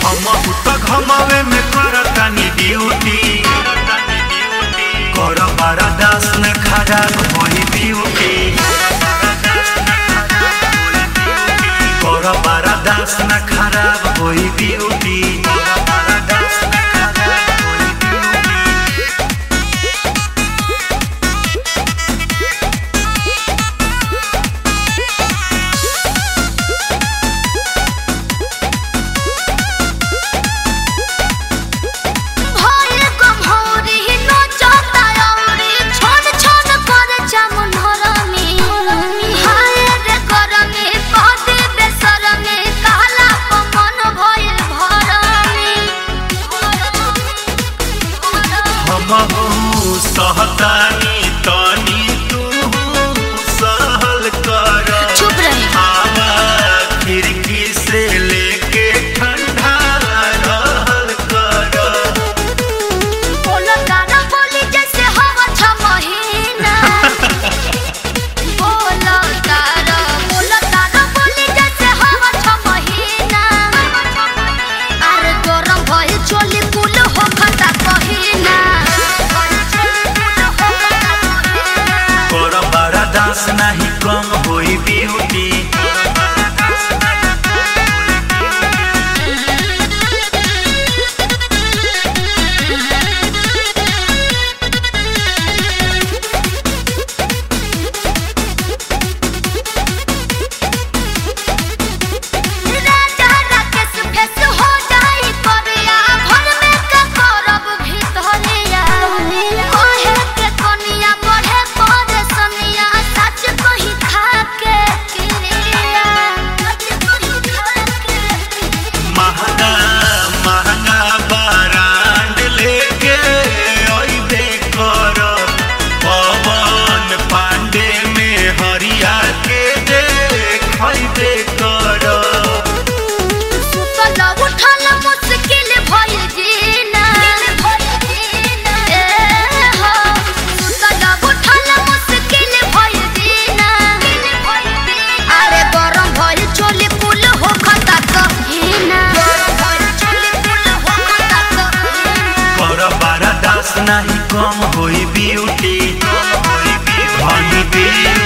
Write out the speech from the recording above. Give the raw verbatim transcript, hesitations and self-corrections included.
हमहू तो घमावे में करतानी ड्यूटी कर बारा दास न खराब होई ब्यूटी कर बारा दास न खराब होई ब्यूटी सहतानी तनी तू सहल कर चुप रहे हवा खिड़की से लेके ठंडा रहल कर बोलो गाना बोली जैसे हवा छ महीना बोलो गाना बोलो गाना बोली जैसे हवा छ महीना अरे गरम भइल चोली कुल हो खता कहिना दास नहीं कम होई ब्यूटी नहीं कम होई ब्यूटी होई ब्यूटी